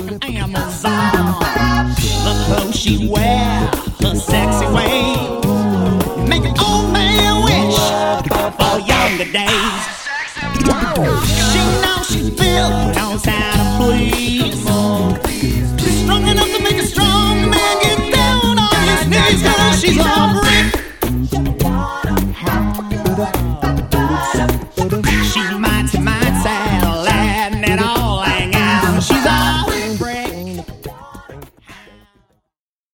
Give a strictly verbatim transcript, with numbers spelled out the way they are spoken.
from Amazon. The clothes she wear, her sexy way, make an old man wish for younger days. She knows she's built on time.